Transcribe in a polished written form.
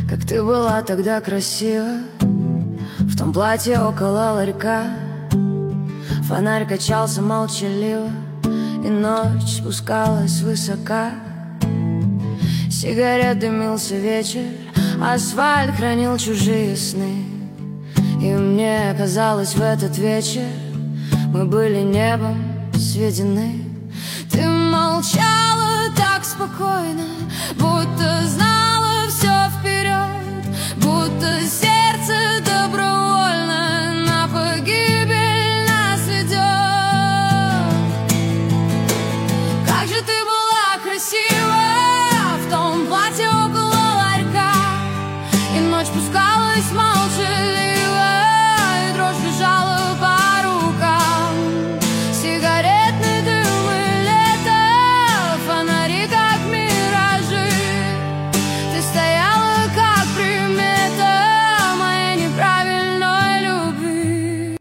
Как ты была тогда красива в том платье около ларька. Фонарь качался молчаливо, и ночь спускалась высока. Сигарет дымился вечер, асфальт хранил чужие сны. И мне казалось, в этот вечер мы были небом сведены. Ты молчала так спокойно, будто знала все вперед, будто сердце добровольно на погибель нас ведет. Как же ты была красива в том платье около ларька, и ночь пускалась